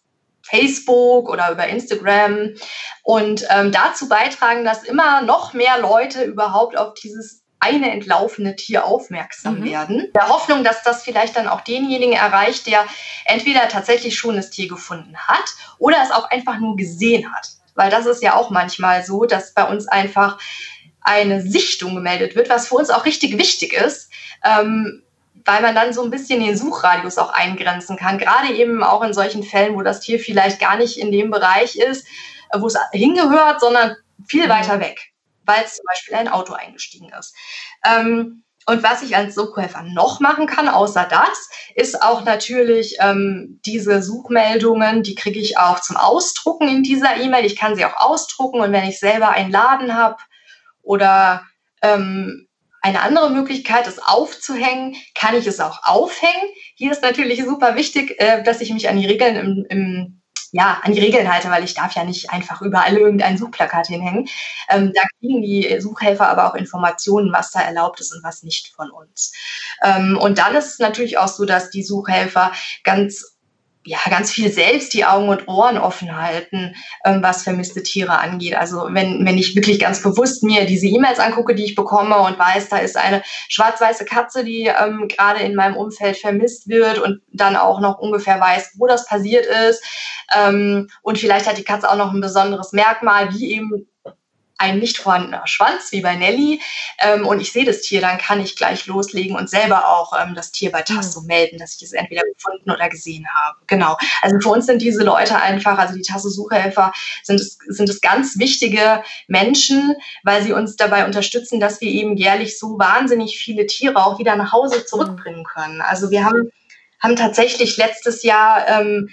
Facebook oder über Instagram und dazu beitragen, dass immer noch mehr Leute überhaupt auf dieses eine entlaufene Tier aufmerksam werden. Der Hoffnung, dass das vielleicht dann auch denjenigen erreicht, der entweder tatsächlich schon das Tier gefunden hat oder es auch einfach nur gesehen hat. Weil das ist ja auch manchmal so, dass bei uns einfach eine Sichtung gemeldet wird, was für uns auch richtig wichtig ist, weil man dann so ein bisschen den Suchradius auch eingrenzen kann. Gerade eben auch in solchen Fällen, wo das Tier vielleicht gar nicht in dem Bereich ist, wo es hingehört, sondern viel weiter weg, weil es zum Beispiel ein Auto eingestiegen ist. Und was ich als Suchhelfer noch machen kann, außer das, ist auch natürlich diese Suchmeldungen, die kriege ich auch zum Ausdrucken in dieser E-Mail. Ich kann sie auch ausdrucken und wenn ich selber einen Laden habe oder eine andere Möglichkeit, es aufzuhängen, kann ich es auch aufhängen. Hier ist natürlich super wichtig, dass ich mich an die Regeln an die Regeln halte, weil ich darf ja nicht einfach überall irgendein Suchplakat hinhängen. Da kriegen die Suchhelfer aber auch Informationen, was da erlaubt ist und was nicht von uns. Und dann ist es natürlich auch so, dass die Suchhelfer ganz viel selbst die Augen und Ohren offen halten, was vermisste Tiere angeht. Also wenn ich wirklich ganz bewusst mir diese E-Mails angucke, die ich bekomme und weiß, da ist eine schwarz-weiße Katze, die gerade in meinem Umfeld vermisst wird und dann auch noch ungefähr weiß, wo das passiert ist. Und vielleicht hat die Katze auch noch ein besonderes Merkmal, wie eben ein nicht vorhandener Schwanz, wie bei Nelly, und ich sehe das Tier, dann kann ich gleich loslegen und selber auch das Tier bei Tasso melden, dass ich es entweder gefunden oder gesehen habe. Genau. Also für uns sind diese Leute einfach, also die Tasso-Suchhelfer sind es ganz wichtige Menschen, weil sie uns dabei unterstützen, dass wir eben jährlich so wahnsinnig viele Tiere auch wieder nach Hause zurückbringen können. Also wir haben tatsächlich letztes Jahr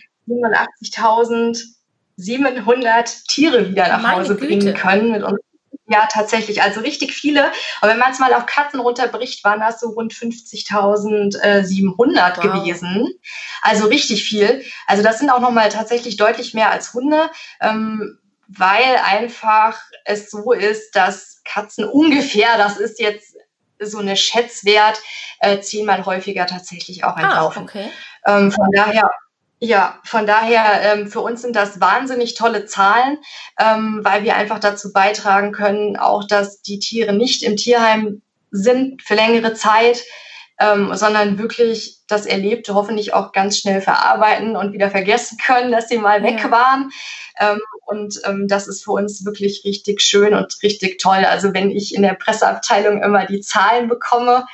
87.700 Tiere wieder nach Hause bringen können mit uns. Ja, tatsächlich, also richtig viele. Aber wenn man es mal auf Katzen runterbricht, waren das so rund 50.700 gewesen. Also richtig viel. Also das sind auch nochmal tatsächlich deutlich mehr als Hunde, weil einfach es so ist, dass Katzen ungefähr, das ist jetzt so eine Schätzwert, 10-mal häufiger tatsächlich auch entlaufen. Okay. Von daher, für uns sind das wahnsinnig tolle Zahlen, weil wir einfach dazu beitragen können, auch dass die Tiere nicht im Tierheim sind für längere Zeit, sondern wirklich das Erlebte hoffentlich auch ganz schnell verarbeiten und wieder vergessen können, dass sie mal weg waren. Das ist für uns wirklich richtig schön und richtig toll. Also wenn ich in der Presseabteilung immer die Zahlen bekomme,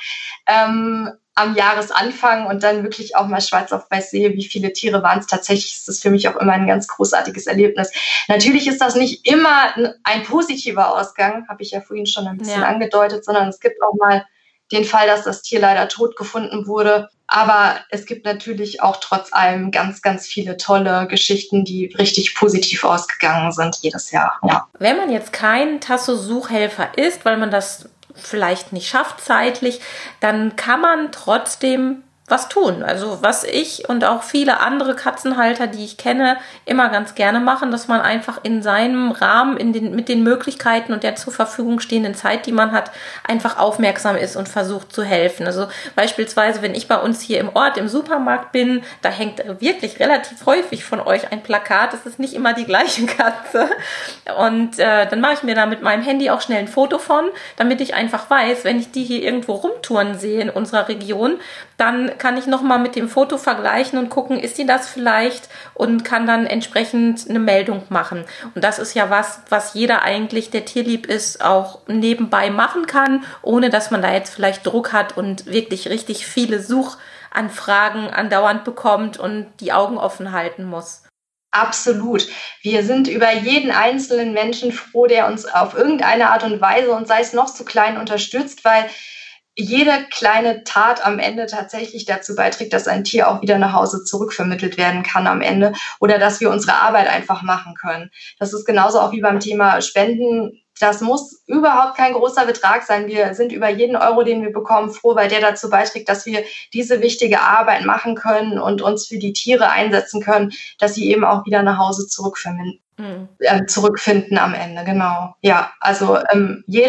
am Jahresanfang und dann wirklich auch mal schwarz auf weiß sehe, wie viele Tiere waren es. Tatsächlich ist das für mich auch immer ein ganz großartiges Erlebnis. Natürlich ist das nicht immer ein positiver Ausgang, habe ich ja vorhin schon ein bisschen angedeutet, sondern es gibt auch mal den Fall, dass das Tier leider tot gefunden wurde. Aber es gibt natürlich auch trotz allem ganz, ganz viele tolle Geschichten, die richtig positiv ausgegangen sind jedes Jahr. Ja. Wenn man jetzt kein Tasso-Suchhelfer ist, weil man das vielleicht nicht schafft zeitlich, dann kann man trotzdem was tun. Also was ich und auch viele andere Katzenhalter, die ich kenne, immer ganz gerne machen, dass man einfach in seinem Rahmen, mit den Möglichkeiten und der zur Verfügung stehenden Zeit, die man hat, einfach aufmerksam ist und versucht zu helfen. Also beispielsweise, wenn ich bei uns hier im Ort im Supermarkt bin, da hängt wirklich relativ häufig von euch ein Plakat. Es ist nicht immer die gleiche Katze. Und dann mache ich mir da mit meinem Handy auch schnell ein Foto von, damit ich einfach weiß, wenn ich die hier irgendwo rumtouren sehe in unserer Region, dann kann ich nochmal mit dem Foto vergleichen und gucken, ist die das vielleicht, und kann dann entsprechend eine Meldung machen. Und das ist ja was jeder eigentlich, der tierlieb ist, auch nebenbei machen kann, ohne dass man da jetzt vielleicht Druck hat und wirklich richtig viele Suchanfragen andauernd bekommt und die Augen offen halten muss. Absolut. Wir sind über jeden einzelnen Menschen froh, der uns auf irgendeine Art und Weise, und sei es noch so klein, unterstützt, weil jede kleine Tat am Ende tatsächlich dazu beiträgt, dass ein Tier auch wieder nach Hause zurückvermittelt werden kann am Ende oder dass wir unsere Arbeit einfach machen können. Das ist genauso auch wie beim Thema Spenden. Das muss überhaupt kein großer Betrag sein. Wir sind über jeden Euro, den wir bekommen, froh, weil der dazu beiträgt, dass wir diese wichtige Arbeit machen können und uns für die Tiere einsetzen können, dass sie eben auch wieder nach Hause zurückfinden am Ende. Genau. Ja, also jeder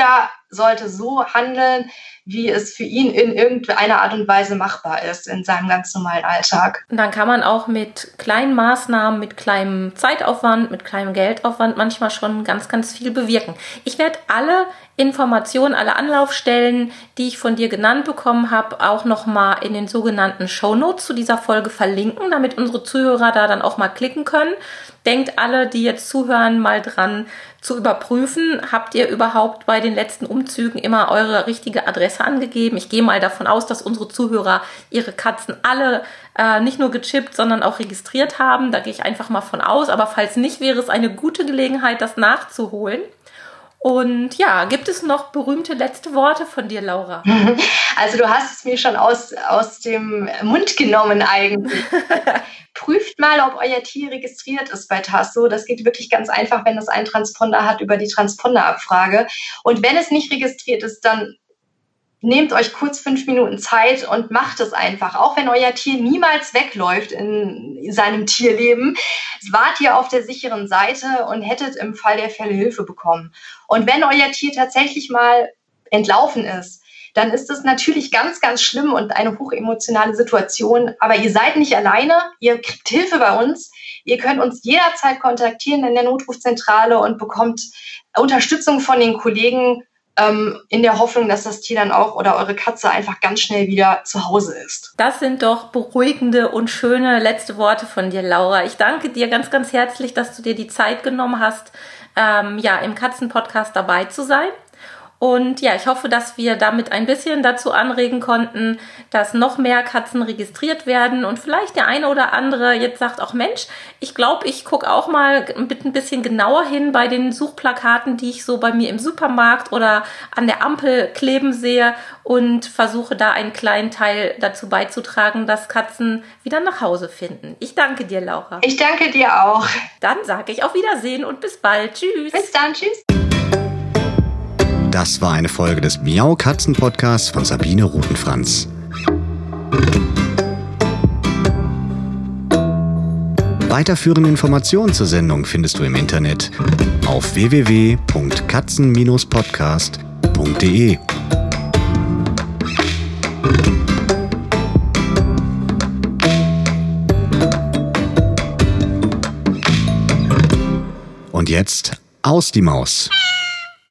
sollte so handeln, wie es für ihn in irgendeiner Art und Weise machbar ist in seinem ganz normalen Alltag. Und dann kann man auch mit kleinen Maßnahmen, mit kleinem Zeitaufwand, mit kleinem Geldaufwand manchmal schon ganz, ganz viel bewirken. Ich werde alle Informationen, alle Anlaufstellen, die ich von dir genannt bekommen habe, auch nochmal in den sogenannten Shownotes zu dieser Folge verlinken, damit unsere Zuhörer da dann auch mal klicken können. Denkt alle, die jetzt zuhören, mal dran zu überprüfen, habt ihr überhaupt bei den letzten Umzügen immer eure richtige Adresse angegeben? Ich gehe mal davon aus, dass unsere Zuhörer ihre Katzen alle nicht nur gechippt, sondern auch registriert haben. Da gehe ich einfach mal von aus. Aber falls nicht, wäre es eine gute Gelegenheit, das nachzuholen. Und ja, gibt es noch berühmte letzte Worte von dir, Laura? Also du hast es mir schon aus dem Mund genommen eigentlich. Prüft mal, ob euer Tier registriert ist bei Tasso. Das geht wirklich ganz einfach, wenn es einen Transponder hat, über die Transponderabfrage. Und wenn es nicht registriert ist, dann nehmt euch kurz 5 Minuten Zeit und macht es einfach. Auch wenn euer Tier niemals wegläuft in seinem Tierleben, wart ihr auf der sicheren Seite und hättet im Fall der Fälle Hilfe bekommen. Und wenn euer Tier tatsächlich mal entlaufen ist, dann ist es natürlich ganz, ganz schlimm und eine hochemotionale Situation. Aber ihr seid nicht alleine, ihr kriegt Hilfe bei uns. Ihr könnt uns jederzeit kontaktieren in der Notrufzentrale und bekommt Unterstützung von den Kollegen, in der Hoffnung, dass das Tier dann auch oder eure Katze einfach ganz schnell wieder zu Hause ist. Das sind doch beruhigende und schöne letzte Worte von dir, Laura. Ich danke dir ganz, ganz herzlich, dass du dir die Zeit genommen hast, im Katzenpodcast dabei zu sein. Und ja, ich hoffe, dass wir damit ein bisschen dazu anregen konnten, dass noch mehr Katzen registriert werden und vielleicht der eine oder andere jetzt sagt auch, Mensch, ich glaube, ich gucke auch mal mit ein bisschen genauer hin bei den Suchplakaten, die ich so bei mir im Supermarkt oder an der Ampel kleben sehe und versuche da einen kleinen Teil dazu beizutragen, dass Katzen wieder nach Hause finden. Ich danke dir, Laura. Ich danke dir auch. Dann sage ich auf Wiedersehen und bis bald. Tschüss. Bis dann, tschüss. Das war eine Folge des Miau Katzen Podcasts von Sabine Rutenfranz. Weiterführende Informationen zur Sendung findest du im Internet auf www.katzen-podcast.de. Und jetzt aus die Maus.